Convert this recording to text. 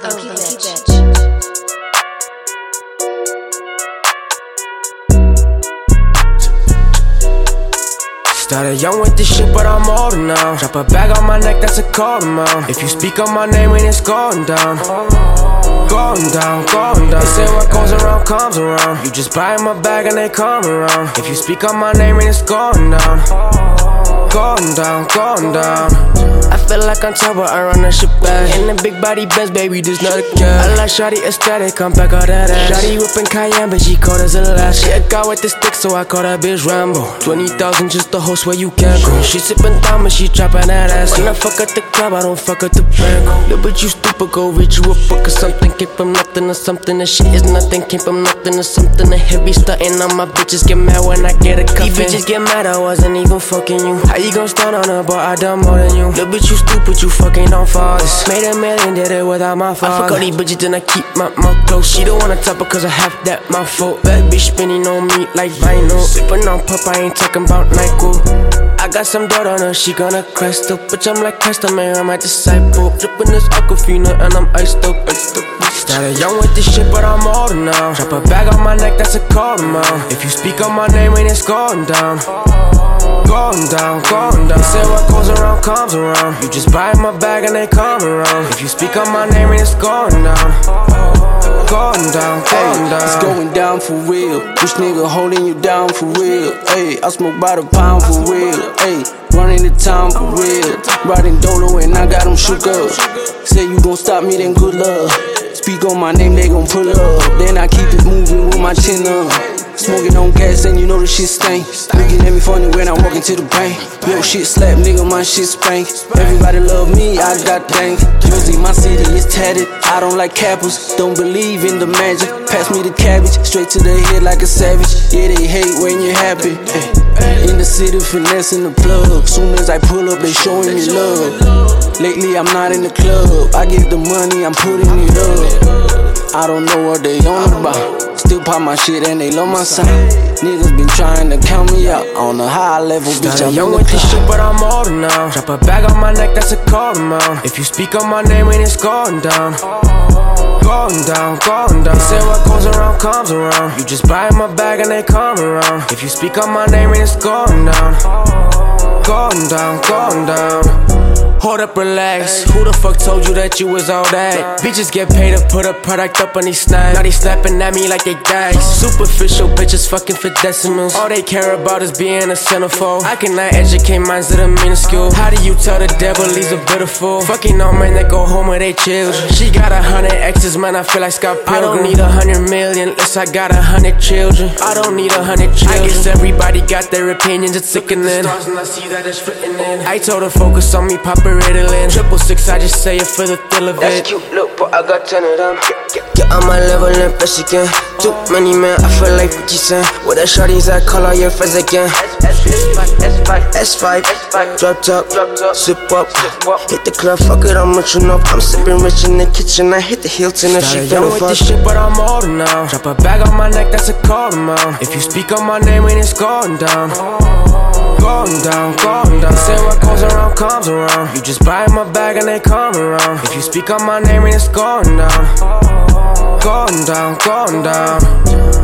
funky bitch. Started young with this shit, but I'm older now. Drop a bag on my neck, that's a cold amount. If you speak on my name, and it's going down. Going down, going down. They say what goes around comes around. You just buy my bag and they come around. If you speak on my name, and it's going down. Going down, going down. I feel like I'm top, but I run that shit back. In the big body Benz, baby, this not a cat. I like shawty aesthetic, I'm back on that ass. Shawty whippin' Cayenne, but she cold as a lash. She a guy with the stick, so I call that bitch Rambo. 20,000 just the host where you can't go. She sippin' down, but she droppin' that ass. When I fuck at the club, I don't fuck at the bank. Little bitch, you stupid, go read you a book or something. Came from nothing to something, that shit is nothing. Came from nothing to something, the heavy stuntin'. All my bitches get mad when I get a cuffin'. These bitches get mad, I wasn't even fucking you. How you gon' stand on her, but I done more than you. Little bitch, you stupid, you fucking on fathers. Made a million, did it without my father. I fuck all these bitches, then I keep my mouth closed. She don't wanna top her cause I have that mouth full. Bad bitch spinning on me like vinyl. Sippin' on pop, I ain't talking about Nyquil. I got some dirt on her, she gonna cry still. Bitch, I'm like Christ, man, I'm my disciple. Drippin' this Aquafina and I'm iced up. Started young with this shit, but I'm older now. Drop a bag on my neck, that's a cold amount. If you speak on my name, and it's going down. Going down, going down. They say what goes around comes around. You just buy my bag and they come around. If you speak on my name, and it's going down. Going down, going down. It's going down for real. This nigga holding you down for real. Ayy, I smoke by the pound for real. Ayy, running the town for real. Riding Dolo and I got them shook up. Say you gon' stop me, then good luck. Speak on my name, they gon' pull up. Then I keep it moving with my chin up. Smoking on gas and you know the shit stank. Looking at me funny when I'm walking to the bank. Yo, shit slap, nigga, my shit spank. Everybody love me, I got dank. Jersey, my city is tatted. I don't like cappers, don't believe in the magic. Pass me the cabbage, straight to the head like a savage. Yeah, they hate when you're happy. In the city, finesse in the plug. Soon as I pull up, they showing me love. Lately, I'm not in the club. I get the money, I'm putting it up. I don't know what they on about. Still pop my shit and they love my sound. Niggas been trying to count me out on a high level, bitch. I'm young with this shit, but I'm older now. Drop a bag on my neck, that's a cold amount. If you speak on my name, and it's going down. Going down, going down. They say what goes around comes around. You just buy my bag and they come around. If you speak on my name, and it's going down. Going down, going down. Hold up, relax. Who the fuck told you that you was all that? Bitches get paid to put a product up on these snaps. Now they snapping at me like they gags. Superficial bitches fucking for decimals. All they care about is being a centerfold. I cannot educate minds that are minuscule. How do you tell the devil he's a bitter fool? Fucking all men that go home with they children. She got 100 exes, man, I feel like Scott Pilgrim. I don't need 100 million, unless I got 100 children. I don't need 100 children. I guess everybody got their opinions, it's sickening. I told her focus on me, pop a Ritalin. 666, I just say it for the thrill of it. That's cute, look, but I got 10 of them. Get on my level and best again. Too many men, I feel like 50 Cent. With the shorties, I call all your friends again. S5, drop top, sip up. Hit the club, fuck it, I'm rich enough. I'm sipping rich in the kitchen, I hit the Hilton if she young with this shit, but I'm older now. Drop a bag on my neck, that's a cold amount. If you speak on my name, and it's going down. Going down, going down. They say what goes around comes around. You just buy my bag and they come around. If you speak on my name, and it's going down. Going down, going down.